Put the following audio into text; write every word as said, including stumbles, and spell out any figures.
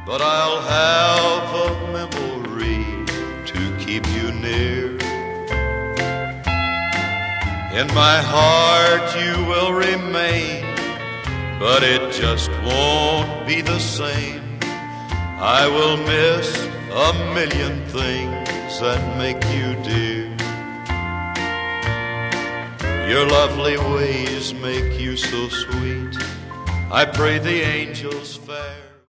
but I'll have a memory to keep you near. In my heart you will remain, but it just won't be the same. I will miss a million things that make you dear. Your lovely ways make you so sweet. I pray the angels fair